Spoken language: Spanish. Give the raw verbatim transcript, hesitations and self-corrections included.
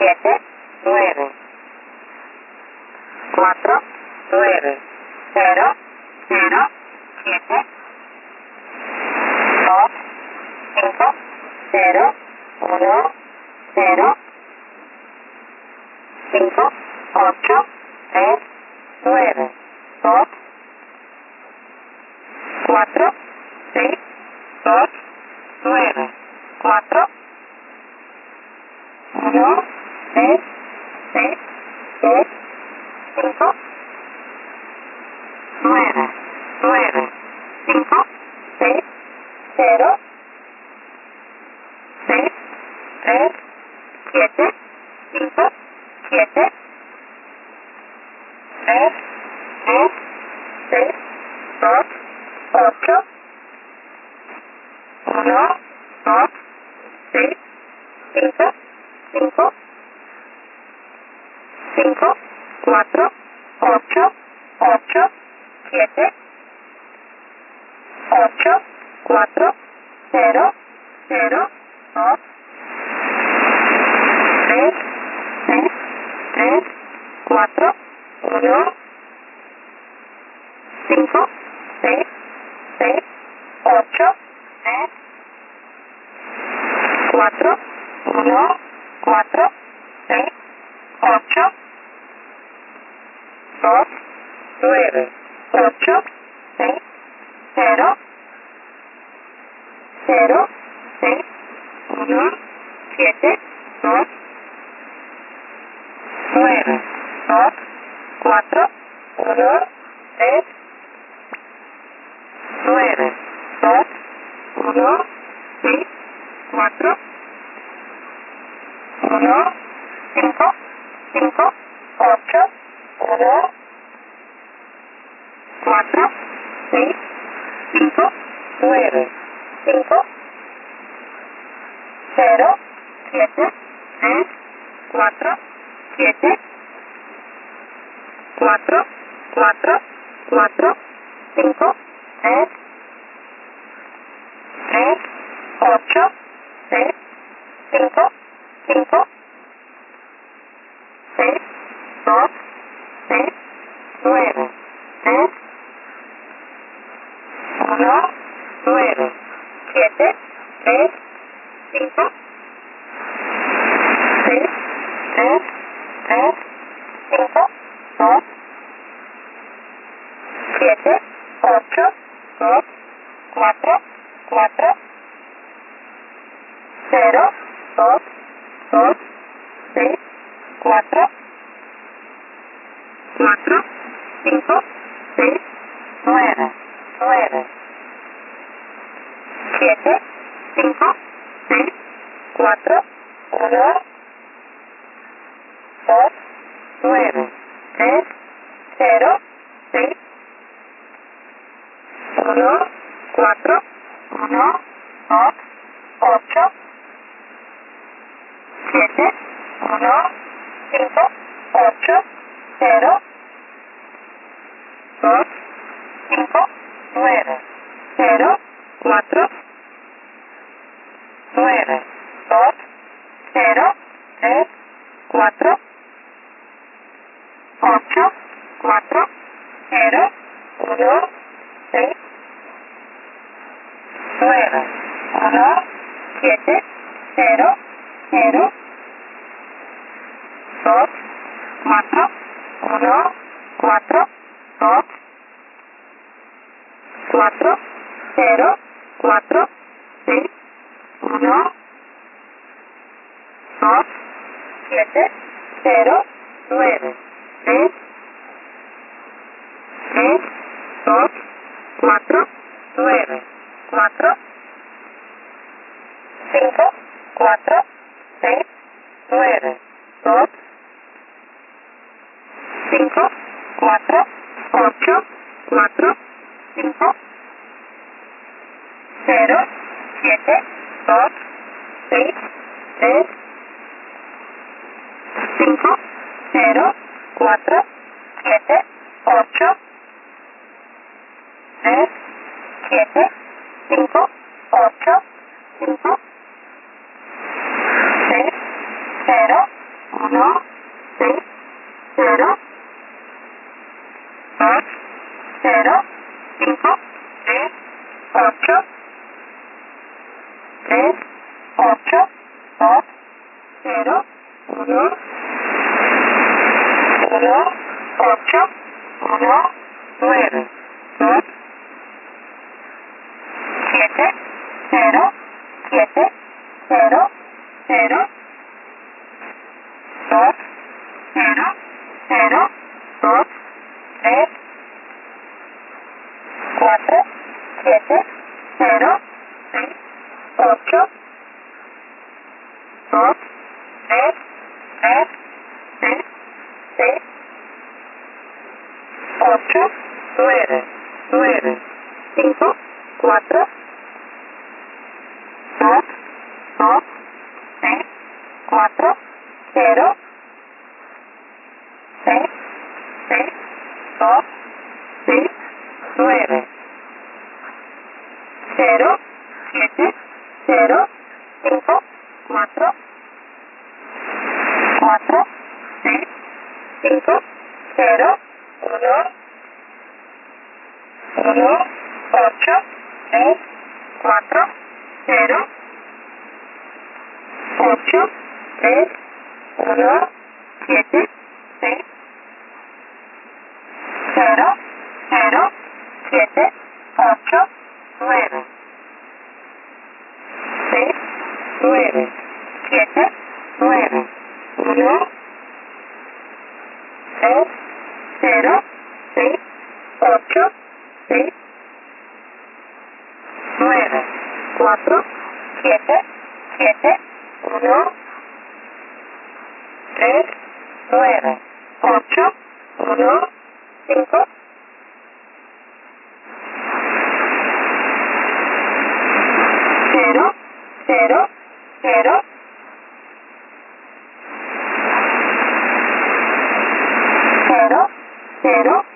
siete, nueve, cuatro, nueve, cero, cero, siete, dos, cinco, cero, uno, cero, cinco, ocho, tres, nueve, dos, cuatro, seis, dos, nueve, cuatro, uno, tres, seis, tres, cinco, nueve, nueve, cinco, seis, cero, seis, tres, siete, cinco, siete, tres, tres, seis, dos, ocho, uno, dos, seis, cinco, cinco, cinco, cuatro, ocho, ocho, siete, ocho, cuatro, cero, cero, dos, tres, seis, tres, cuatro, uno, cinco, seis, seis, ocho, tres, cuatro, uno, cuatro, seis, ocho, dos, nueve, ocho, seis, cero, cero, seis, uno, siete, dos, nueve, dos, cuatro, uno, tres, nueve, dos, uno, seis, cuatro, uno, cinco, cinco, ocho, uno, cuatro, seis, cinco, nueve, cinco, cero, siete, tres, cuatro, siete, cuatro, cuatro, cuatro, cinco, tres, tres, ocho, seis, cinco, cinco, seis, dos, seis, nueve, tres, uno, nueve, siete, tres, cinco, seis, tres, tres, cinco, dos, siete, ocho, dos, cuatro, cuatro, cero, dos, dos, seis, cuatro, cuatro, cinco, seis, nueve, nueve, siete, cinco, seis, cuatro, uno, dos, nueve, tres, cero, seis, uno, cuatro, uno, dos, ocho, siete, uno, cinco, ocho, cero, dos, cinco, nueve, cero, cuatro, nueve, dos, cero, tres, cuatro, ocho, cuatro, cero, uno, seis, nueve, uno, siete, cero, cero, dos, cuatro, uno, cuatro, dos, cuatro, cero, cuatro, seis, uno, dos, siete, cero, nueve, tres, tres, dos, cuatro, nueve, cuatro, cinco, cuatro, seis, nueve, dos, cinco, cuatro, ocho, cuatro, cinco, cero, siete, dos, seis, tres, cinco, cero, cuatro, siete, ocho, tres, siete, cinco, ocho, cinco, seis, cero, uno, seis, cero, dos, cero, cinco, tres, ocho, tres, ocho, dos, cero, uno, uno, ocho, uno, nueve, dos, siete, cero, siete, cero, cero, dos, cero, cero, dos, tres, cuatro, siete, cero, seis, ocho, dos, tres, tres, seis, seis, ocho, nueve, nueve, cinco, cuatro, dos, dos, seis, cuatro, cero, seis, seis, dos, seis, nueve, cero, siete, cero, cinco, cuatro, cuatro, seis, cinco, cero, uno, uno, ocho, tres, cuatro, cero, ocho, tres, uno, siete, seis, cero, cero, siete, ocho, nueve, seis, nueve, siete, nueve, uno, tres, cero, seis, ocho, seis, nueve, cuatro, siete, siete, uno, tres, nueve, ocho, uno, cinco, cero, cero, cero, cero, cero,